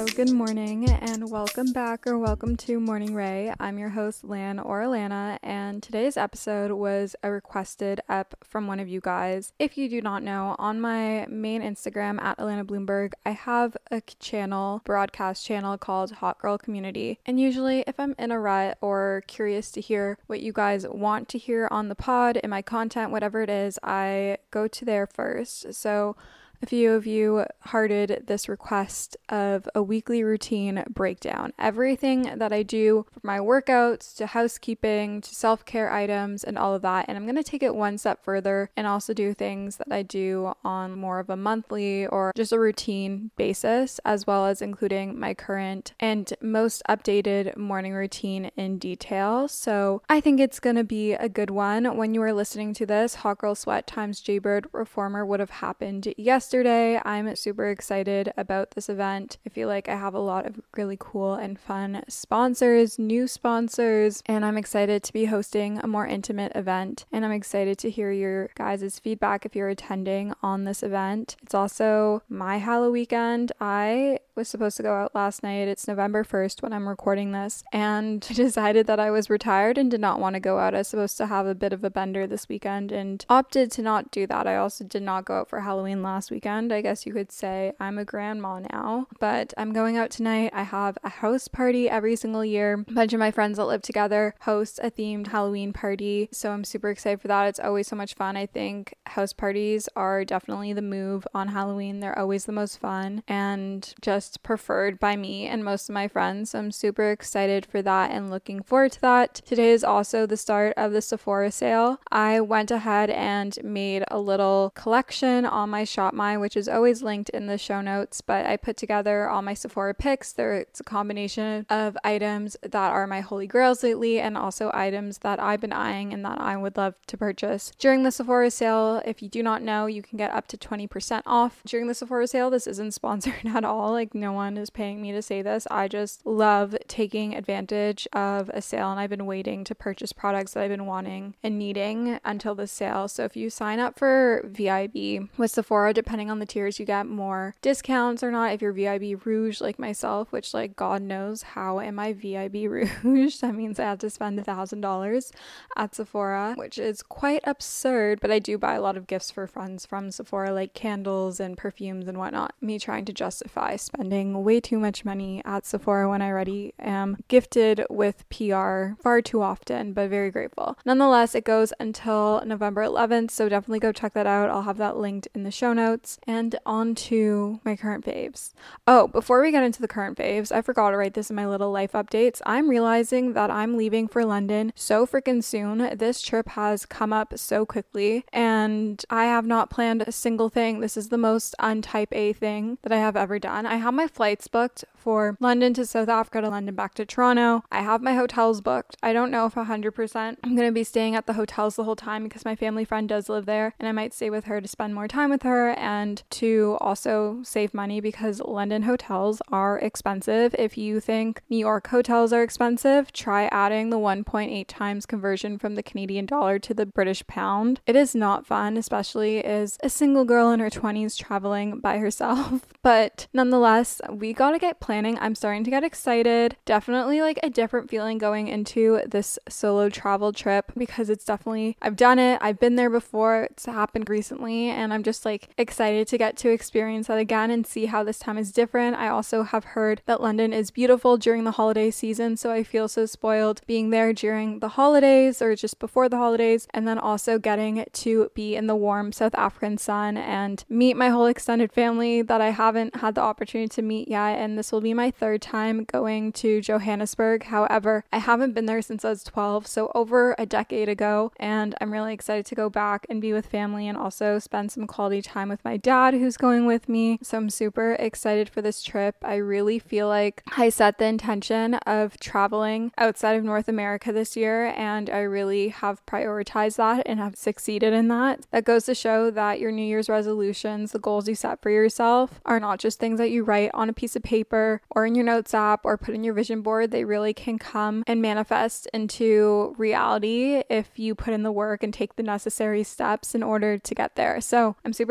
good morning and welcome back or welcome to Morning Ray. I'm your host Lan or Alana, and today's episode was a requested ep from one of you guys. If you do not know, on my main Instagram at Alana Bloomberg, I have a broadcast channel called Hot Girl Community, and usually if I'm in a rut or curious to hear what you guys want to hear on the pod, in my content, whatever it is, I go to there first. So a few of you hearted this request of a weekly routine breakdown. Everything that I do, from my workouts to housekeeping to self-care items and all of that. And I'm going to take it one step further and also do things that I do on more of a monthly or just a routine basis, as well as including my current and most updated morning routine in detail. So I think it's going to be a good one. When you are listening to this, Hot Girl Sweat times Jaybird Reformer would have happened yesterday. I'm super excited about this event. I feel like I have a lot of really cool and fun sponsors, new sponsors, and I'm excited to be hosting a more intimate event. And I'm excited to hear your guys' feedback if you're attending on this event. It's also my Halloween weekend. I was supposed to go out last night. It's November 1st when I'm recording this, and I decided that I was retired and did not want to go out. I was supposed to have a bit of a bender this weekend and opted to not do that. I also did not go out for Halloween last weekend. I guess you could say I'm a grandma now, but I'm going out tonight. I have a house party every single year. A bunch of my friends that live together host a themed Halloween party, so I'm super excited for that. It's always so much fun. I think house parties are definitely the move on Halloween. They're always the most fun and just preferred by me and most of my friends. So I'm super excited for that and looking forward to that. Today is also the start of the Sephora sale. I went ahead and made a little collection on my ShopMy, which is always linked in the show notes, but I put together all my Sephora picks. It's a combination of items that are my holy grails lately and also items that I've been eyeing and that I would love to purchase during the Sephora sale. If you do not know, you can get up to 20% off during the Sephora sale. This isn't sponsored at all. No one is paying me to say this. I just love taking advantage of a sale, and I've been waiting to purchase products that I've been wanting and needing until the sale. So if you sign up for VIB with Sephora, depending on the tiers, you get more discounts or not. If you're VIB Rouge like myself, which God knows how am I VIB Rouge? That means I have to spend $1,000 at Sephora, which is quite absurd, but I do buy a lot of gifts for friends from Sephora, like candles and perfumes and whatnot. Me trying to justify spending way too much money at Sephora when I already am gifted with PR far too often, but very grateful. Nonetheless, it goes until November 11th, so definitely go check that out. I'll have that linked in the show notes. And on to my current faves. Oh, before we get into the current faves, I forgot to write this in my little life updates. I'm realizing that I'm leaving for London so freaking soon. This trip has come up so quickly, and I have not planned a single thing. This is the most untype A thing that I have ever done. I have my flights booked for London to South Africa to London back to Toronto. I have my hotels booked. I don't know if 100% I'm going to be staying at the hotels the whole time because my family friend does live there, and I might stay with her to spend more time with her and to also save money because London hotels are expensive. If you think New York hotels are expensive, try adding the 1.8 times conversion from the Canadian dollar to the British pound. It is not fun, especially as a single girl in her 20s traveling by herself. But nonetheless, we gotta get planning. I'm starting to get excited. Definitely a different feeling going into this solo travel trip because it's definitely, I've done it. I've been there before. It's happened recently, and I'm just excited to get to experience that again and see how this time is different. I also have heard that London is beautiful during the holiday season, so I feel so spoiled being there during the holidays or just before the holidays, and then also getting to be in the warm South African sun and meet my whole extended family that I haven't had the opportunity to meet yet. And this will be my third time going to Johannesburg. However, I haven't been there since I was 12, so over a decade ago, and I'm really excited to go back and be with family and also spend some quality time with my dad who's going with me. So I'm super excited for this trip. I really feel like I set the intention of traveling outside of North America this year, and I really have prioritized that and have succeeded in that. That goes to show that your New Year's resolutions, the goals you set for yourself, are not just things that you write on a piece of paper or in your notes app or put in your vision board. They really can come and manifest into reality if you put in the work and take the necessary steps in order to get there. So I'm super proud of myself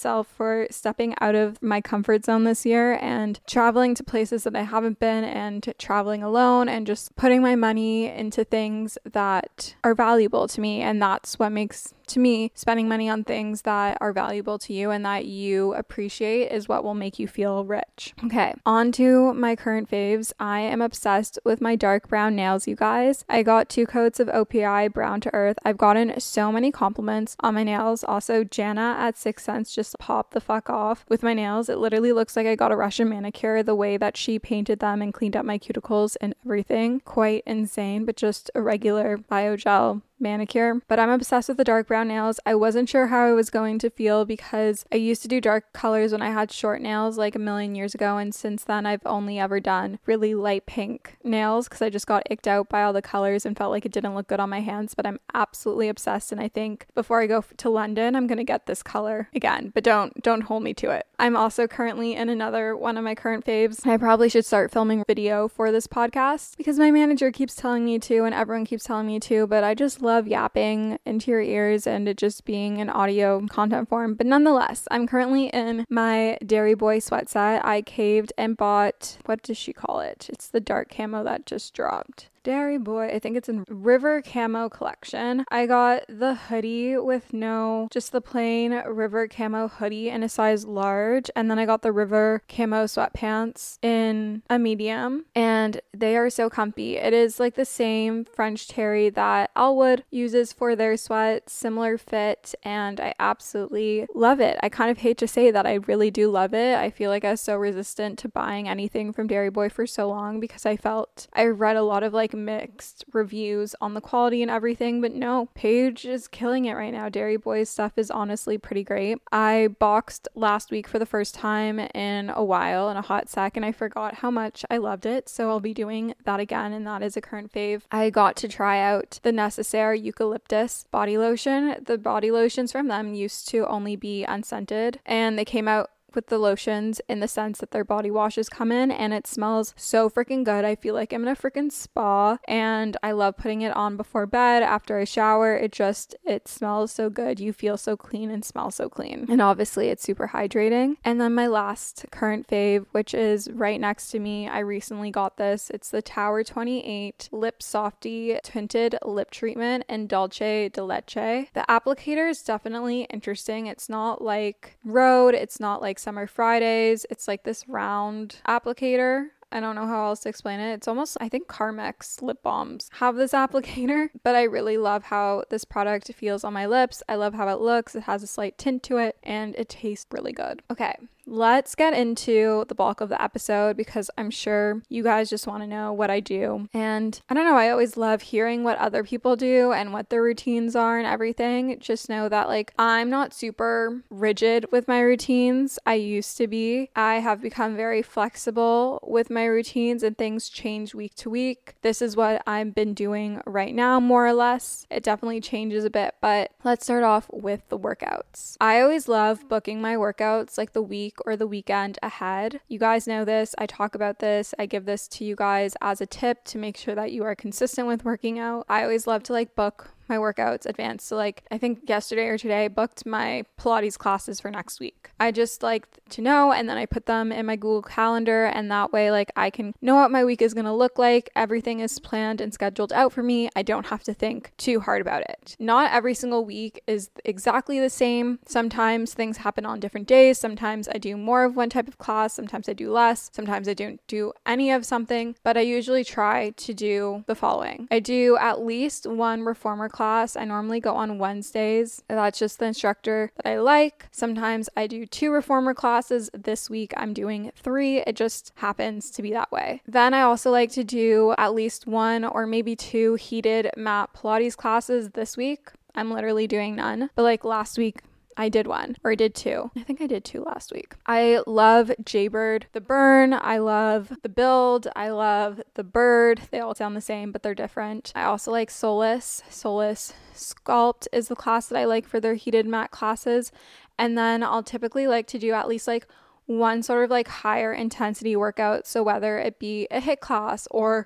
myself for stepping out of my comfort zone this year and traveling to places that I haven't been and traveling alone and just putting my money into things that are valuable to me. And that's what makes, to me, spending money on things that are valuable to you and that you appreciate is what will make you feel rich. Okay, on to my current faves. I am obsessed with my dark brown nails, you guys. I got 2 coats of OPI Brown to Earth. I've gotten so many compliments on my nails. Also, Jana at 6 Cents just popped the fuck off with my nails. It literally looks like I got a Russian manicure, the way that she painted them and cleaned up my cuticles and everything. Quite insane, but just a regular biogel manicure. But I'm obsessed with the dark brown nails. I wasn't sure how I was going to feel because I used to do dark colors when I had short nails like a million years ago, and since then I've only ever done really light pink nails because I just got icked out by all the colors and felt like it didn't look good on my hands. But I'm absolutely obsessed, and I think before I go to London I'm gonna get this color again, but don't hold me to it. I'm also currently in another one of my current faves. I probably should start filming video for this podcast because my manager keeps telling me to and everyone keeps telling me to, but I just love yapping into your ears and it just being an audio content form. But nonetheless, I'm currently in my Dairy Boy sweat set. I caved and bought, what does she call it? It's the dark camo that just dropped. Dairy Boy, I think it's in River Camo collection. I got the hoodie with just the plain River Camo hoodie in a size large, and then I got the River Camo sweatpants in a medium, and they are so comfy. It is like the same French terry that Elwood uses for their sweats, similar fit, and I absolutely love it. I kind of hate to say that I really do love it. I feel like I was so resistant to buying anything from Dairy Boy for so long because I read a lot of like mixed reviews on the quality and everything, but no, Paige is killing it right now. Dairy Boy's stuff is honestly pretty great. I boxed last week for the first time in a while, in a hot sec, and I forgot how much I loved it, so I'll be doing that again, and that is a current fave. I got to try out the Necessaire Eucalyptus body lotion. The body lotions from them used to only be unscented, and they came out with the lotions in the sense that their body washes come in, and it smells so freaking good. I feel like I'm in a freaking spa, and I love putting it on before bed after I shower. It smells so good. You feel so clean and smell so clean, and obviously it's super hydrating. And then my last current fave, which is right next to me, I recently got this. It's the Tower 28 Lip Softy Tinted Lip Treatment in Dolce de Leche. The applicator is definitely interesting. It's not like Rhode, it's not like Summer Fridays. It's like this round applicator. I don't know how else to explain it. It's almost, I think Carmex lip balms have this applicator, but I really love how this product feels on my lips. I love how it looks. It has a slight tint to it, and it tastes really good. Okay, let's get into the bulk of the episode because I'm sure you guys just want to know what I do. And I don't know, I always love hearing what other people do and what their routines are and everything. Just know that like I'm not super rigid with my routines. I used to be. I have become very flexible with my routines and things change week to week. This is what I've been doing right now, more or less. It definitely changes a bit, but let's start off with the workouts. I always love booking my workouts like the week or the weekend ahead. You guys know this. I talk about this. I give this to you guys as a tip to make sure that you are consistent with working out. I always love to like book my workouts advanced. So like I think yesterday or today I booked my Pilates classes for next week. I just like to know, and then I put them in my Google Calendar, and that way like I can know what my week is going to look like. Everything is planned and scheduled out for me. I don't have to think too hard about it. Not every single week is exactly the same. Sometimes things happen on different days. Sometimes I do more of one type of class. Sometimes I do less. Sometimes I don't do any of something, but I usually try to do the following. I do at least one reformer class. I normally go on Wednesdays. That's just the instructor that I like. Sometimes I do 2 reformer classes. This week I'm doing 3. It just happens to be that way. Then I also like to do at least 1 or maybe 2 heated mat Pilates classes this week. I'm literally doing none. But like last week, I did 1, or I did 2. I think I did 2 last week. I love Jaybird, the Burn. I love the Build. I love the Bird. They all sound the same, but they're different. I also like Solace. Solace Sculpt is the class that I like for their heated mat classes. And then I'll typically like to do at least like one sort of like higher intensity workout. So whether it be a HIIT class or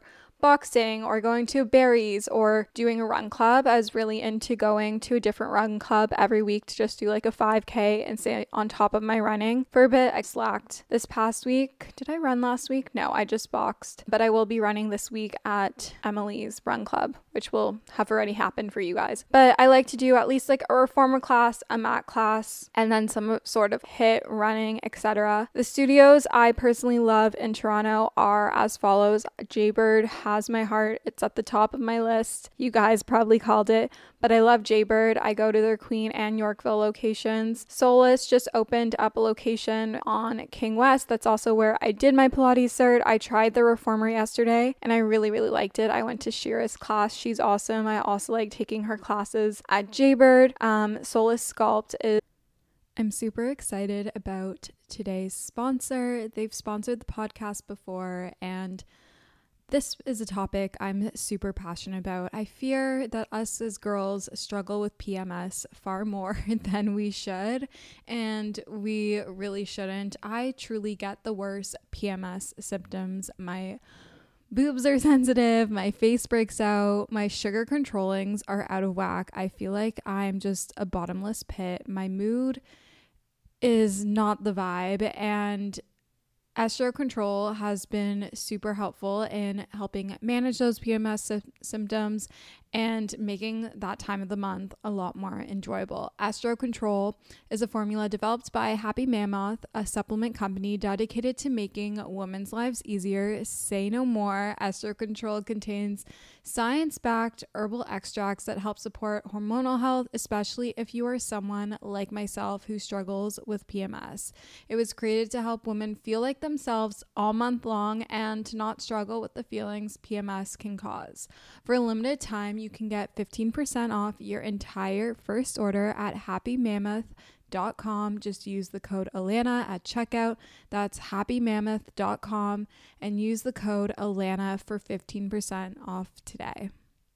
boxing or going to Barry's or doing a run club. I was really into going to a different run club every week to just do like a 5K and stay on top of my running. For a bit, I slacked this past week. Did I run last week? No, I just boxed. But I will be running this week at Emily's run club, which will have already happened for you guys. But I like to do at least like a reformer class, a mat class, and then some sort of HIIT, running, etc. The studios I personally love in Toronto are as follows. Jaybird has my heart. It's at the top of my list. You guys probably called it, but I love Jaybird. I go to their Queen and Yorkville locations. Solace just opened up a location on King West. That's also where I did my Pilates cert. I tried the reformer yesterday and I really, really liked it. I went to Shira's class. She's awesome. I also like taking her classes at Jaybird. Solace Sculpt is... I'm super excited about today's sponsor. They've sponsored the podcast before, and this is a topic I'm super passionate about. I fear that us as girls struggle with PMS far more than we should, and we really shouldn't. I truly get the worst PMS symptoms. My boobs are sensitive, my face breaks out, my sugar controllings are out of whack. I feel like I'm just a bottomless pit. My mood is not the vibe, and Estro Control has been super helpful in helping manage those PMS symptoms and making that time of the month a lot more enjoyable. Estro Control is a formula developed by Happy Mammoth, a supplement company dedicated to making women's lives easier. Say no more. Estro Control contains science-backed herbal extracts that help support hormonal health, especially if you are someone like myself who struggles with PMS. It was created to help women feel like themselves all month long and to not struggle with the feelings PMS can cause. For a limited time, you can get 15% off your entire first order at happymammoth.com. Just use the code Alana at checkout. That's happymammoth.com and use the code Alana for 15% off today.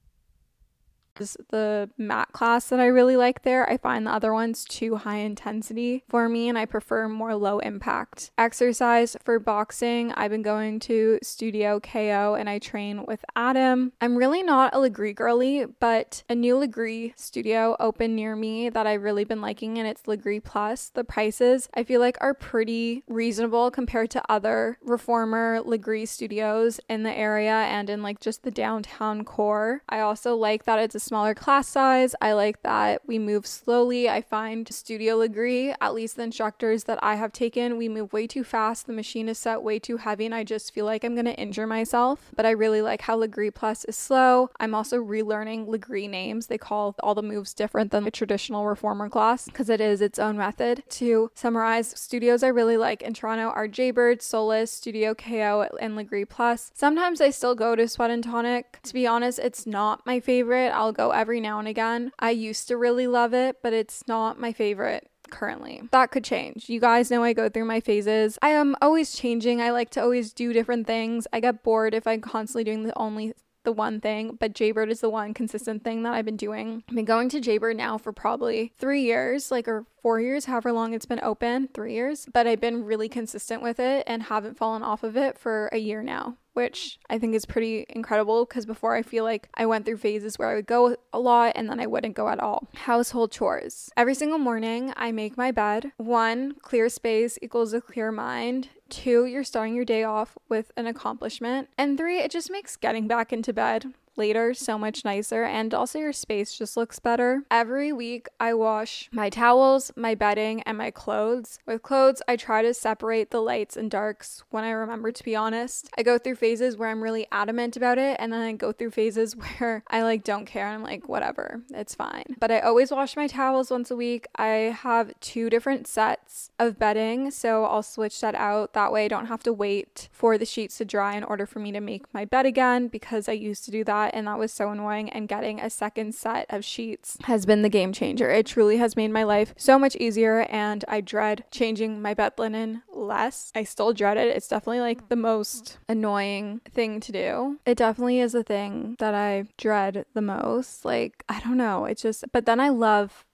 The mat class that I really like there. I find the other ones too high intensity for me and I prefer more low impact exercise. For boxing, I've been going to Studio KO and I train with Adam. I'm really not a Legree girly, but a new Legree studio opened near me that I've really been liking, and it's Legree Plus. The prices I feel like are pretty reasonable compared to other reformer Legree studios in the area and in like just the downtown core. I also like that it's a smaller class size. I like that we move slowly. I find Studio Legree, at least the instructors that I have taken, we move way too fast. The machine is set way too heavy and I just feel like I'm going to injure myself. But I really like how Legree Plus is slow. I'm also relearning Legree names. They call all the moves different than the traditional reformer class because it is its own method. To summarize, studios I really like in Toronto are Jaybird, Solace, Studio KO, and Legree Plus. Sometimes I still go to Sweat and Tonic. To be honest, it's not my favorite. I'll go every now and again. I used to really love it, but it's not my favorite currently. That could change. You guys know I go through my phases. I am always changing. I like to always do different things. I get bored if I'm constantly doing the one thing, but Jaybird is the one consistent thing that I've been doing. I've been going to Jaybird now for probably 3 years, or 4 years, however long it's been open, 3 years, but I've been really consistent with it and haven't fallen off of it for a year now, which I think is pretty incredible because before I feel like I went through phases where I would go a lot and then I wouldn't go at all. Household chores. Every single morning I make my bed. 1, clear space equals a clear mind. 2, you're starting your day off with an accomplishment. And 3, it just makes getting back into bed later so much nicer, and also your space just looks better. Every week I wash my towels, my bedding, and my clothes. With clothes, I try to separate the lights and darks when I remember, to be honest. I go through phases where I'm really adamant about it, and then I go through phases where I don't care and I'm like, whatever, it's fine. But I always wash my towels once a week. I have 2 different sets of bedding, so I'll switch that out. That way I don't have to wait for the sheets to dry in order for me to make my bed again, because I used to do that and that was so annoying, and getting a second set of sheets has been the game changer. It truly has made my life so much easier, and I dread changing my bed linen less. I still dread it. It's definitely the most annoying thing to do. It definitely is a thing that I dread the most. I don't know. It's just, but then I love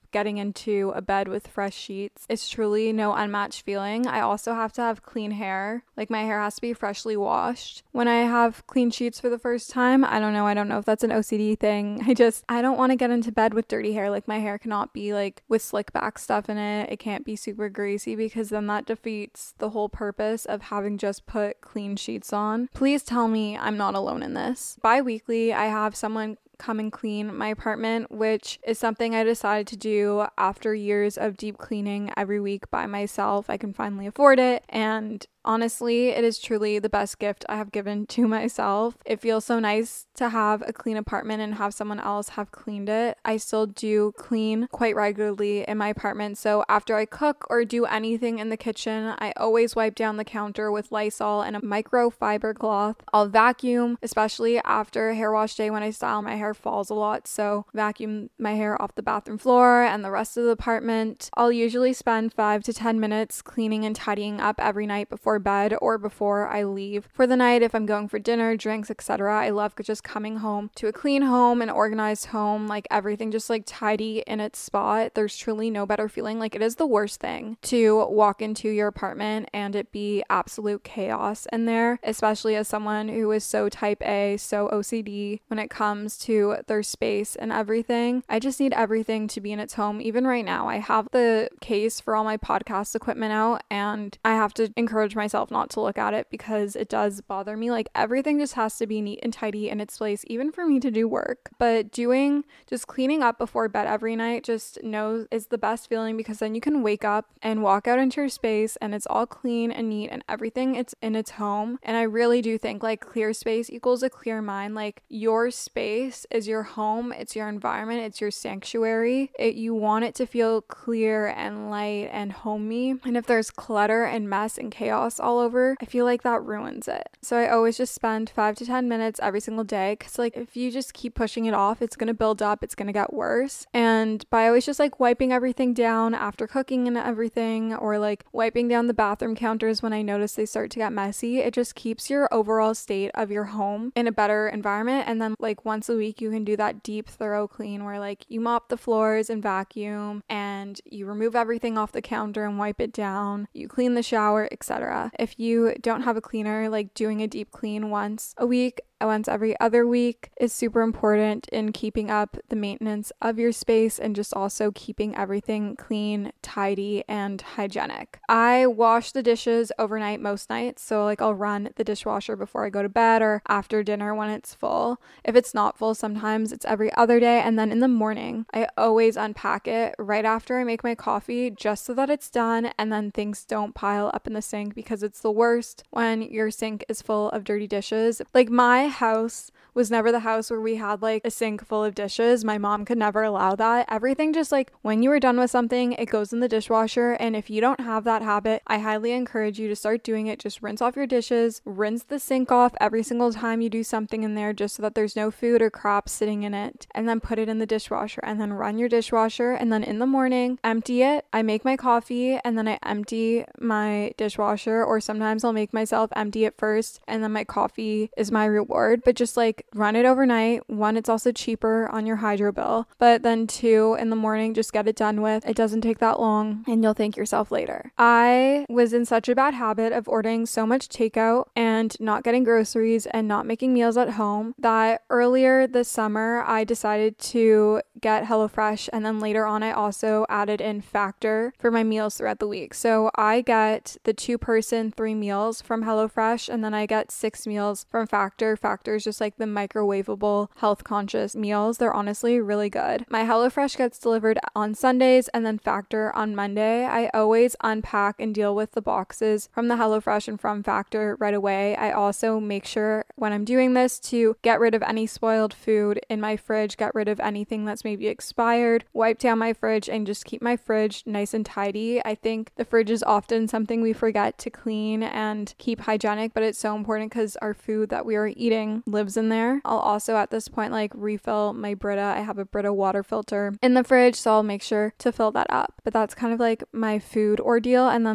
getting into a bed with fresh sheets. It's truly no unmatched feeling. I also have to have clean hair. Like my hair has to be freshly washed when I have clean sheets for the first time. I don't know if that's an OCD thing. I don't want to get into bed with dirty hair. Like my hair cannot be like with slick back stuff in it. It can't be super greasy because then that defeats the whole purpose of having just put clean sheets on. Please tell me I'm not alone in this. Bi-weekly, I have someone come and clean my apartment, which is something I decided to do after years of deep cleaning every week by myself. I can finally afford it, and honestly, it is truly the best gift I have given to myself. It feels so nice to have a clean apartment and have someone else have cleaned it. I still do clean quite regularly in my apartment, so after I cook or do anything in the kitchen, I always wipe down the counter with Lysol and a microfiber cloth. I'll vacuum, especially after hair wash day when I style my hair falls a lot, so vacuum my hair off the bathroom floor and the rest of the apartment. I'll usually spend 5 to 10 minutes cleaning and tidying up every night before bed or before I leave for the night if I'm going for dinner, drinks, etc. I love just coming home to a clean home, an organized home, like everything just like tidy in its spot. There's truly no better feeling. Like it is the worst thing to walk into your apartment and it be absolute chaos in there, especially as someone who is so type A, so OCD when it comes to their space and everything. I just need everything to be in its home. Even right now, I have the case for all my podcast equipment out and I have to encourage myself not to look at it because it does bother me. Like everything just has to be neat and tidy in its place, even for me to do work. But just cleaning up before bed every night just is the best feeling because then you can wake up and walk out into your space and it's all clean and neat and everything it's in its home. And I really do think like clear space equals a clear mind. Like your space is your home, it's your environment, it's your sanctuary. You want it to feel clear and light and homey. And if there's clutter and mess and chaos all over, I feel like that ruins it. So I always just spend 5 to 10 minutes every single day because like if you just keep pushing it off, it's going to build up, it's going to get worse. And by always just like wiping everything down after cooking and everything, or like wiping down the bathroom counters when I notice they start to get messy, it just keeps your overall state of your home in a better environment. And then like once a week you can do that deep thorough clean where like you mop the floors and vacuum and you remove everything off the counter and wipe it down, you clean the shower, etc. If you don't have a cleaner, like doing a deep clean once a week, once every other week is super important in keeping up the maintenance of your space and just also keeping everything clean, tidy, and hygienic. I wash the dishes overnight most nights, so like I'll run the dishwasher before I go to bed or after dinner when it's full. If it's not full, sometimes it's every other day, and then in the morning I always unpack it right after I make my coffee just so that it's done and then things don't pile up in the sink because it's the worst when your sink is full of dirty dishes. Like my house was never the house where we had like a sink full of dishes. My mom could never allow that. Everything just like when you are done with something, it goes in the dishwasher. And if you don't have that habit, I highly encourage you to start doing it. Just rinse off your dishes, rinse the sink off every single time you do something in there just so that there's no food or crap sitting in it, and then put it in the dishwasher and then run your dishwasher. And then in the morning, empty it. I make my coffee and then I empty my dishwasher, or sometimes I'll make myself empty it first and then my coffee is my reward. But just like run it overnight. One, it's also cheaper on your hydro bill, but then two, in the morning, just get it done with. It doesn't take that long and you'll thank yourself later. I was in such a bad habit of ordering so much takeout and not getting groceries and not making meals at home that earlier this summer I decided to get HelloFresh, and then later on I also added in Factor for my meals throughout the week. So I get the 2-person 3 meals from HelloFresh, and then I get 6 meals from Factor. Factor is just like the microwavable health conscious meals. They're honestly really good. My HelloFresh gets delivered on Sundays and then Factor on Monday. I always unpack and deal with the boxes from the HelloFresh and from Factor right away. I also make sure when I'm doing this to get rid of any spoiled food in my fridge, get rid of anything that's maybe expired, wipe down my fridge, and just keep my fridge nice and tidy. I think the fridge is often something we forget to clean and keep hygienic, but it's so important because our food that we are eating lives in there. I'll also at this point like refill my Brita. I have a Brita water filter in the fridge, so I'll make sure to fill that up. But that's kind of like my food ordeal. And then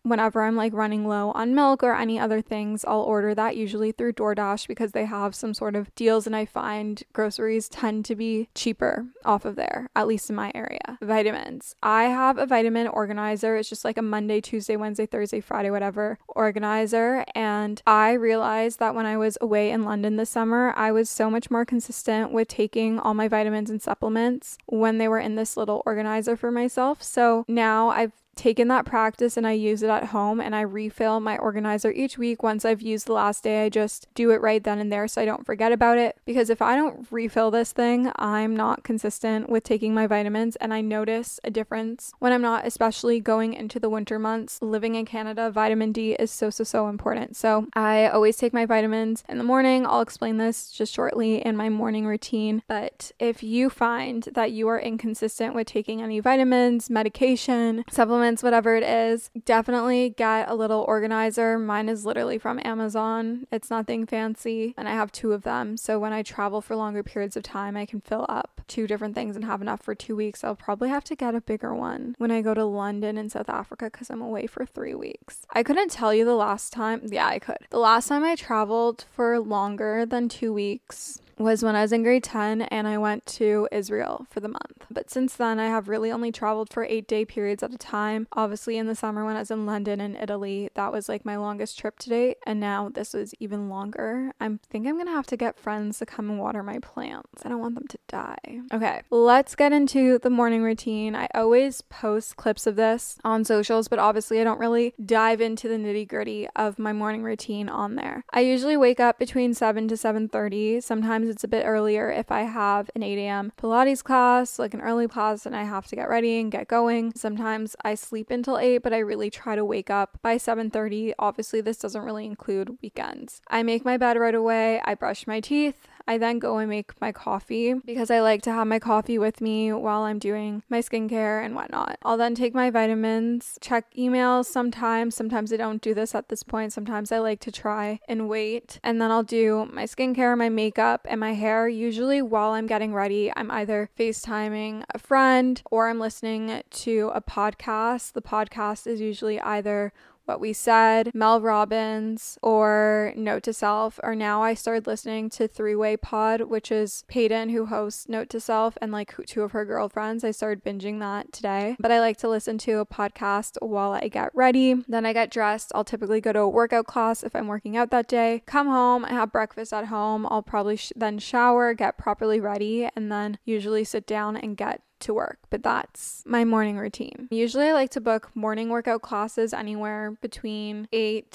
whenever I'm like running low on milk or any other things, I'll order that usually through DoorDash because they have some sort of deals, and I find groceries tend to be cheaper off of there, at least in my area. Vitamins. I have a vitamin organizer. It's just like a Monday, Tuesday, Wednesday, Thursday, Friday, whatever organizer. And I realized that when I was away in London this summer, I was so much more consistent with taking all my vitamins and supplements when they were in this little organizer for myself. So now I've taken that practice and I use it at home, and I refill my organizer each week. Once I've used the last day, I just do it right then and there so I don't forget about it, because if I don't refill this thing, I'm not consistent with taking my vitamins, and I notice a difference when I'm not, especially going into the winter months. Living in Canada, vitamin D is so important. So I always take my vitamins in the morning. I'll explain this just shortly in my morning routine, but if you find that you are inconsistent with taking any vitamins, medication, supplements, whatever it is, definitely get a little organizer. Mine is literally from Amazon. It's nothing fancy, and I have 2 of them. So when I travel for longer periods of time, I can fill up 2 different things and have enough for 2 weeks. I'll probably have to get a bigger one when I go to London and South Africa because I'm away for 3 weeks. I couldn't tell you the last time. Yeah, I could. The last time I traveled for longer than 2 weeks was when I was in grade 10 and I went to Israel for the month. But since then, I have really only traveled for 8-day periods at a time. Obviously, in the summer when I was in London and Italy, that was like my longest trip to date. And now this was even longer. I think I'm going to have to get friends to come and water my plants. I don't want them to die. Okay, let's get into the morning routine. I always post clips of this on socials, but obviously I don't really dive into the nitty-gritty of my morning routine on there. I usually wake up between 7 to 7:30. Sometimes it's a bit earlier if I have an 8 a.m. Pilates class, like an early class, and I have to get ready and get going. Sometimes I sleep until 8, but I really try to wake up by 7:30. Obviously, this doesn't really include weekends. I make my bed right away. I brush my teeth. I then go and make my coffee because I like to have my coffee with me while I'm doing my skincare and whatnot. I'll then take my vitamins, check emails sometimes. Sometimes I don't do this at this point. Sometimes I like to try and wait. And then I'll do my skincare, my makeup, and my hair. Usually while I'm getting ready, I'm either FaceTiming a friend or I'm listening to a podcast. The podcast is usually either What We Said, Mel Robbins, or Note to Self. Or now I started listening to 3-Way Pod, which is Peyton, who hosts Note to Self, and like 2 of her girlfriends. I started binging that today. But I like to listen to a podcast while I get ready. Then I get dressed. I'll typically go to a workout class if I'm working out that day. Come home, I have breakfast at home. I'll probably then shower, get properly ready, and then usually sit down and get to work. But that's my morning routine. Usually I like to book morning workout classes anywhere between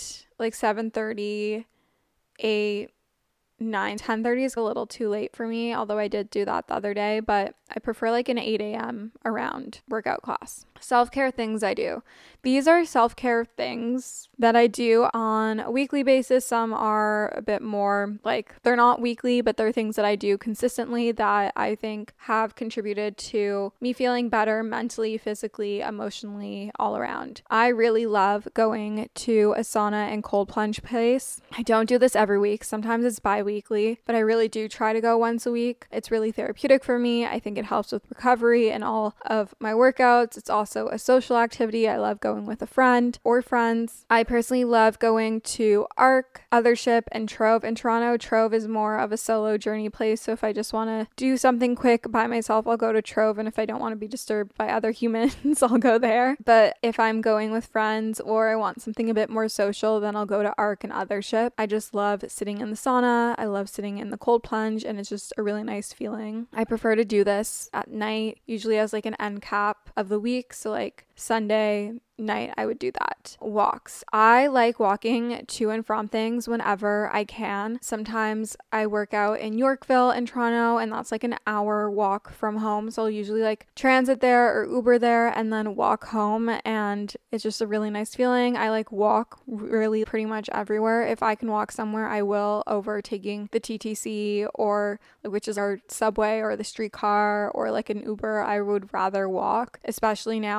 7:30, 8, 9, 10:30 is a little too late for me, although I did do that the other day, but I prefer like an 8 a.m. around workout class. Self-care things I do. These are self-care things that I do on a weekly basis. Some are a bit more like, they're not weekly, but they're things that I do consistently that I think have contributed to me feeling better mentally, physically, emotionally, all around. I really love going to a sauna and cold plunge place. I don't do this every week. Sometimes it's bi-weekly, but I really do try to go once a week. It's really therapeutic for me. I think it helps with recovery and all of my workouts. It's also a social activity. I love going with a friend or friends. I personally love going to ARC, Othership, and Trove in Toronto. Trove is more of a solo journey place, so if I just want to do something quick by myself, I'll go to Trove, and if I don't want to be disturbed by other humans, I'll go there. But if I'm going with friends or I want something a bit more social, then I'll go to ARC and Othership. I just love sitting in the sauna. I love sitting in the cold plunge, and it's just a really nice feeling. I prefer to do this at night, usually as like an end cap of the week. So like Sunday night, I would do that. Walks. I like walking to and from things whenever I can. Sometimes I work out in Yorkville in Toronto, and that's like an hour walk from home. So I'll usually like transit there or Uber there and then walk home, and it's just a really nice feeling. I like walk really pretty much everywhere. If I can walk somewhere, I will, over taking the TTC or which is our subway or the streetcar or like an Uber. I would rather walk, especially now as we're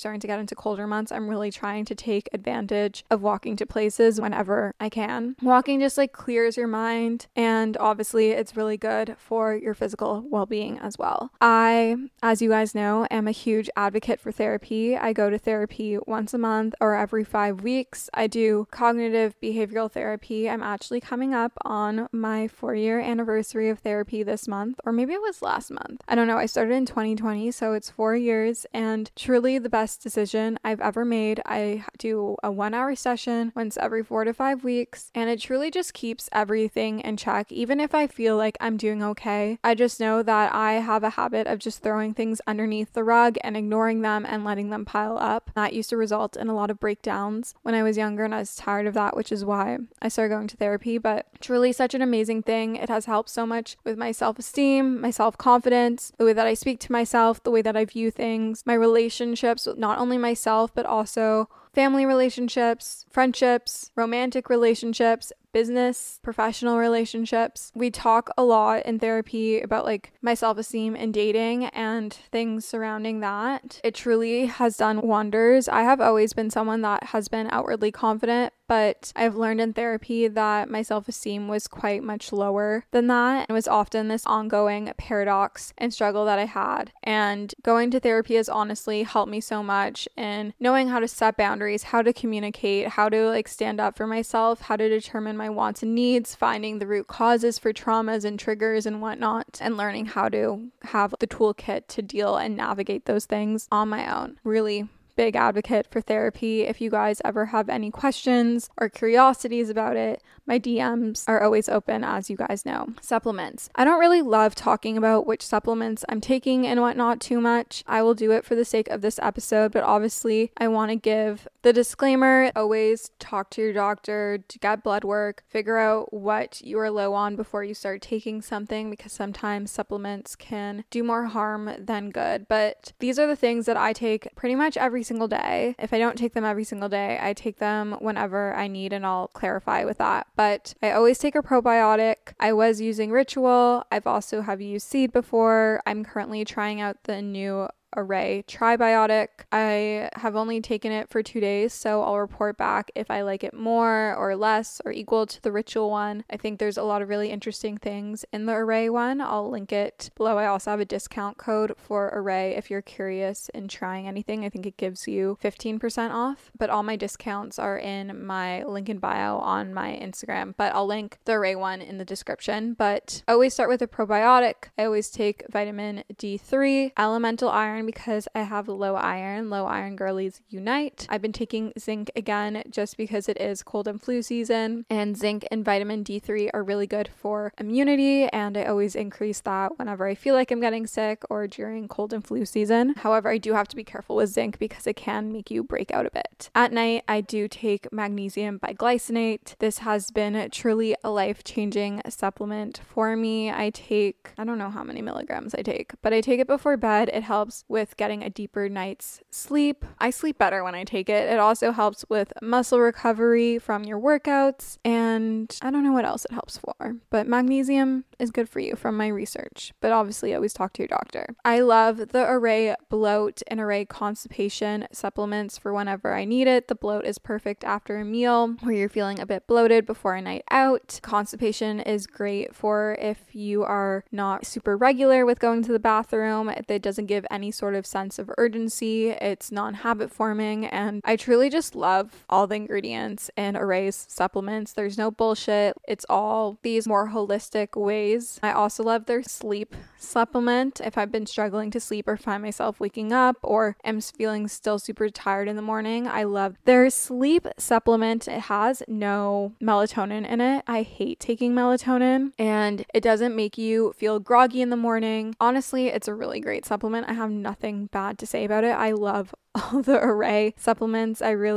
starting to get into colder months, I'm really trying to take advantage of walking to places whenever I can. Walking just like clears your mind, and obviously it's really good for your physical well-being as well. I, as you guys know, am a huge advocate for therapy. I go to therapy once a month or every 5 weeks. I do cognitive behavioral therapy. I'm actually coming up on my 4-year anniversary of therapy this month, or maybe it was last month. I don't know. I started in 2020, so it's 4 years, and truly the best decision I've ever made. I do a 1-hour session once every 4 to 5 weeks, and it truly just keeps everything in check. Even if I feel like I'm doing okay, I just know that I have a habit of just throwing things underneath the rug and ignoring them and letting them pile up. That used to result in a lot of breakdowns when I was younger, and I was tired of that, which is why I started going to therapy. But truly such an amazing thing. It has helped so much with my self-esteem, my self-confidence, the way that I speak to myself, the way that I view things, my relationships with not only myself, but also family relationships, friendships, romantic relationships, business, professional relationships. We talk a lot in therapy about like my self-esteem and dating and things surrounding that. It truly has done wonders. I have always been someone that has been outwardly confident, but I've learned in therapy that my self-esteem was quite much lower than that. It was often this ongoing paradox and struggle that I had. And going to therapy has honestly helped me so much in knowing how to set boundaries, how to communicate, how to like stand up for myself, how to determine my wants and needs, finding the root causes for traumas and triggers and whatnot, and learning how to have the toolkit to deal and navigate those things on my own. Really big advocate for therapy. If you guys ever have any questions or curiosities about it, my DMs are always open, as you guys know. Supplements. I don't really love talking about which supplements I'm taking and whatnot too much. I will do it for the sake of this episode, but obviously I want to give the disclaimer, always talk to your doctor to get blood work, figure out what you are low on before you start taking something, because sometimes supplements can do more harm than good. But these are the things that I take pretty much every single day. If I don't take them every single day, I take them whenever I need, and I'll clarify with that. But I always take a probiotic. I was using Ritual. I've also have used Seed before. I'm currently trying out the new Array Tribiotic. I have only taken it for 2 days, so I'll report back if I like it more or less or equal to the Ritual one. I think there's a lot of really interesting things in the Array one. I'll link it below. I also have a discount code for Array if you're curious in trying anything. I think it gives you 15% off, but all my discounts are in my link in bio on my Instagram, but I'll link the Array one in the description. But I always start with a probiotic. I always take vitamin D3, elemental iron, because I have low iron. Low iron girlies unite. I've been taking zinc again just because it is cold and flu season, and zinc and vitamin D3 are really good for immunity, and I always increase that whenever I feel like I'm getting sick or during cold and flu season. However, I do have to be careful with zinc because it can make you break out a bit. At night, I do take magnesium biglycinate. This has been truly a life-changing supplement for me. I don't know how many milligrams I take, but I take it before bed. It helps with getting a deeper night's sleep. I sleep better when I take it. It also helps with muscle recovery from your workouts, and I don't know what else it helps for, but magnesium is good for you from my research, but obviously always talk to your doctor. I love the Array Bloat and Array Constipation supplements for whenever I need it. The bloat is perfect after a meal where you're feeling a bit bloated before a night out. Constipation is great for if you are not super regular with going to the bathroom. It doesn't give any sort of sense of urgency. It's non-habit forming, and I truly just love all the ingredients in Array's supplements. There's no bullshit. It's all these more holistic ways. I also love their sleep supplement. If I've been struggling to sleep or find myself waking up or am feeling still super tired in the morning, I love their sleep supplement. It has no melatonin in it. I hate taking melatonin, and it doesn't make you feel groggy in the morning. Honestly, it's a really great supplement. I have nothing bad to say about it. I love all the Array supplements. I really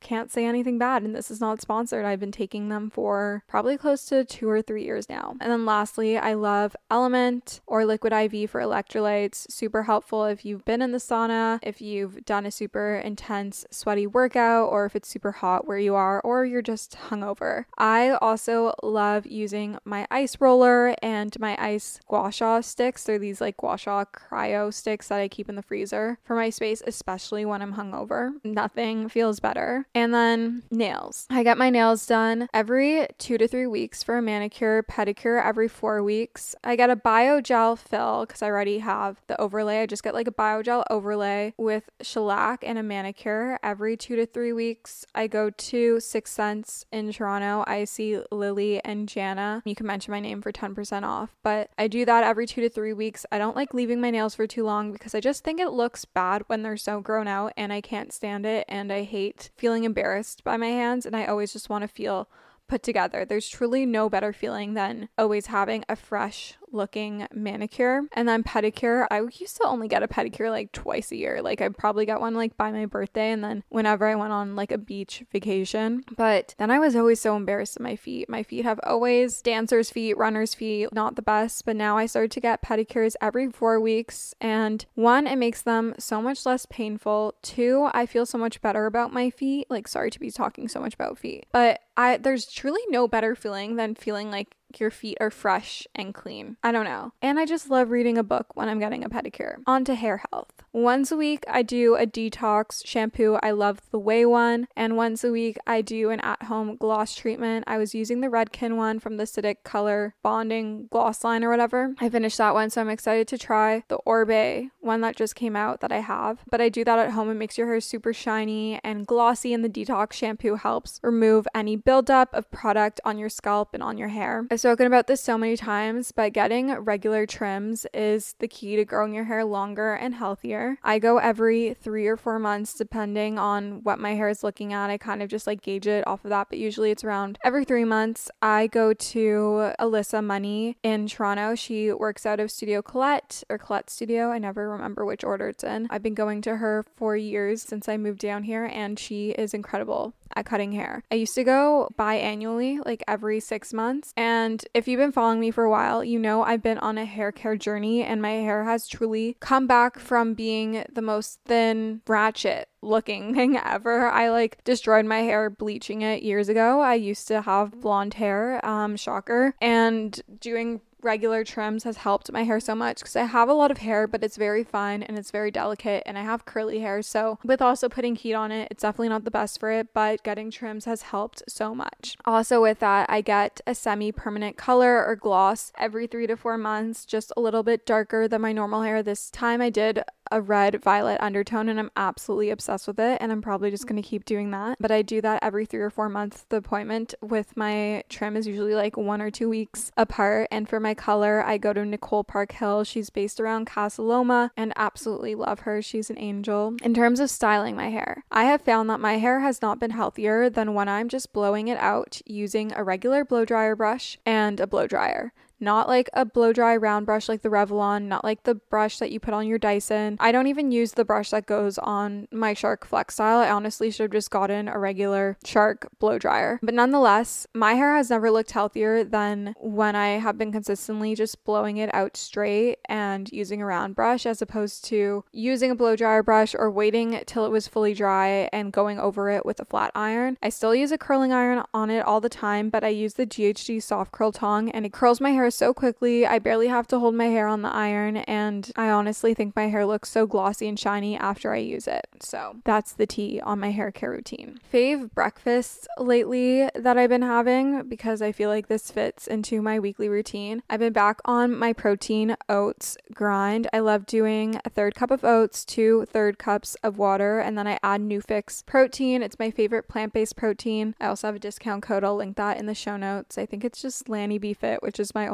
can't say anything bad, and this is not sponsored. I've been taking them for probably close to 2 or 3 years now. And then lastly, I love Element or Liquid IV for electrolytes. Super helpful if you've been in the sauna, if you've done a super intense sweaty workout, or if it's super hot where you are, or you're just hungover. I also love using my ice roller and my ice gua sha sticks. They're these like gua sha cryo sticks that I keep in the freezer for my space, especially when I'm hungover. Nothing feels better. And then nails. I get my nails done every 2 to 3 weeks for a manicure, pedicure every 4 weeks. I get a biogel fill because I already have the overlay. I just get like a biogel overlay with shellac and a manicure every 2 to 3 weeks. I go to Sixth Sense in Toronto. I see Lily and Jana. You can mention my name for 10% off, but I do that every 2 to 3 weeks. I don't like leaving my nails for too long because I just think it looks bad when they're so grown out, and I can't stand it, and I hate feeling embarrassed by my hands, and I always just want to feel put together. There's truly no better feeling than always having a fresh looking manicure. And then pedicure, I used to only get a pedicure like twice a year. Like I probably got one like by my birthday and then whenever I went on like a beach vacation. But then I was always so embarrassed of my feet. My feet have always dancer's feet, runner's feet, not the best. But now I started to get pedicures every 4 weeks. And 1, it makes them so much less painful. 2, I feel so much better about my feet. Like, sorry to be talking so much about feet, but there's truly no better feeling than feeling like your feet are fresh and clean. I don't know. And I just love reading a book when I'm getting a pedicure. On to hair health. Once a week, I do a detox shampoo. I love the Way one. And once a week, I do an at-home gloss treatment. I was using the Redken one from the Acidic Color Bonding Gloss line or whatever. I finished that one, so I'm excited to try the Orbe one that just came out that I have. But I do that at home. It makes your hair super shiny and glossy, and the detox shampoo helps remove any buildup of product on your scalp and on your hair. I've spoken about this so many times, but getting regular trims is the key to growing your hair longer and healthier. I go every 3 or 4 months depending on what my hair is looking at. I kind of just like gauge it off of that, but usually it's around every 3 months. I go to Alyssa Money in Toronto. She works out of Studio Colette or Colette Studio. I never remember which order it's in. I've been going to her for years since I moved down here, and she is incredible at cutting hair. I used to go biannually, like every 6 months. And if you've been following me for a while, you know I've been on a hair care journey, and my hair has truly come back from being the most thin, ratchet looking thing ever. I like destroyed my hair bleaching it years ago. I used to have blonde hair, shocker, and doing regular trims has helped my hair so much because I have a lot of hair, but it's very fine and it's very delicate, and I have curly hair, so with also putting heat on it, it's definitely not the best for it, but getting trims has helped so much. Also with that, I get a semi-permanent color or gloss every 3 to 4 months, just a little bit darker than my normal hair. This time I did a red violet undertone, and I'm absolutely obsessed with it, and I'm probably just going to keep doing that. But I do that every 3 or 4 months. The appointment with my trim is usually like 1 or 2 weeks apart. And for my color, I go to Nicole Park Hill. She's based around Casa Loma, and absolutely love her. She's an angel. In terms of styling my hair, I have found that my hair has not been healthier than when I'm just blowing it out using a regular blow dryer brush and a blow dryer. Not like a blow dry round brush like the Revlon, not like the brush that you put on your Dyson. I don't even use the brush that goes on my Shark Flex Style. I honestly should have just gotten a regular Shark blow dryer. But nonetheless, my hair has never looked healthier than when I have been consistently just blowing it out straight and using a round brush, as opposed to using a blow dryer brush or waiting till it was fully dry and going over it with a flat iron. I still use a curling iron on it all the time, but I use the GHD soft curl tong, and it curls my hair so quickly. I barely have to hold my hair on the iron, and I honestly think my hair looks so glossy and shiny after I use it. So that's the tea on my hair care routine. Fave breakfasts lately that I've been having, because I feel like this fits into my weekly routine. I've been back on my protein oats grind. I love doing a 1/3 cup of oats, 2 1/3 cups of water, and then I add Nufix protein. It's my favorite plant-based protein. I also have a discount code. I'll link that in the show notes. I think it's just Lanny BeFit, which is my old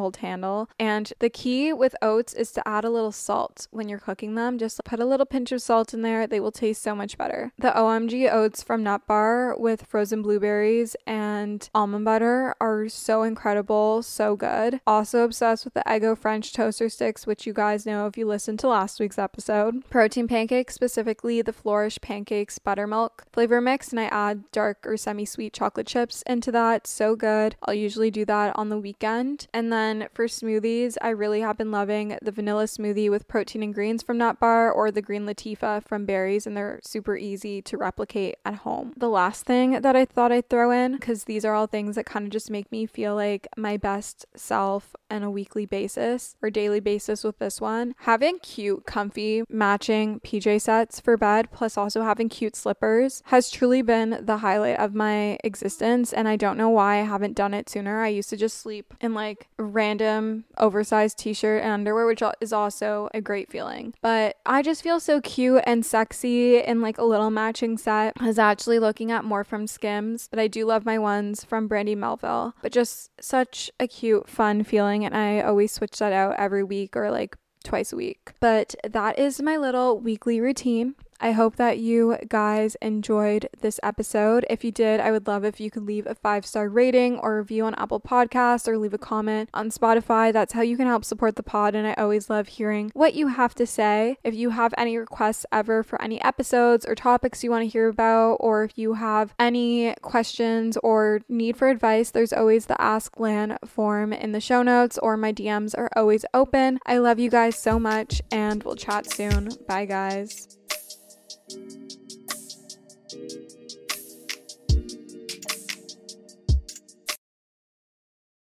hold handle. And the key with oats is to add a little salt when you're cooking them. Just put a little pinch of salt in there. They will taste so much better. The OMG oats from Nut Bar with frozen blueberries and almond butter are so incredible, so good. Also obsessed with the Eggo French toaster sticks, which you guys know if you listened to last week's episode. Protein pancakes, specifically the Flourish Pancakes buttermilk flavor mix, and I add dark or semi-sweet chocolate chips into that. So good. I'll usually do that on the weekend. And then for smoothies, I really have been loving the vanilla smoothie with protein and greens from Nut Bar or the green Latifa from Berries, and they're super easy to replicate at home. The last thing that I thought I'd throw in, because these are all things that kind of just make me feel like my best self on a weekly basis or daily basis with this one, having cute, comfy, matching PJ sets for bed, plus also having cute slippers has truly been the highlight of my existence, and I don't know why I haven't done it sooner. I used to just sleep in like random oversized t-shirt and underwear, which is also a great feeling, but I just feel so cute and sexy in like a little matching set. I was actually looking at more from Skims, but I do love my ones from Brandy Melville, but just such a cute, fun feeling, and I always switch that out every week or like twice a week. But that is my little weekly routine. I hope that you guys enjoyed this episode. If you did, I would love if you could leave a 5-star rating or review on Apple Podcasts or leave a comment on Spotify. That's how you can help support the pod, and I always love hearing what you have to say. If you have any requests ever for any episodes or topics you want to hear about, or if you have any questions or need for advice, there's always the Ask Lan form in the show notes, or my DMs are always open. I love you guys so much, and we'll chat soon. Bye, guys.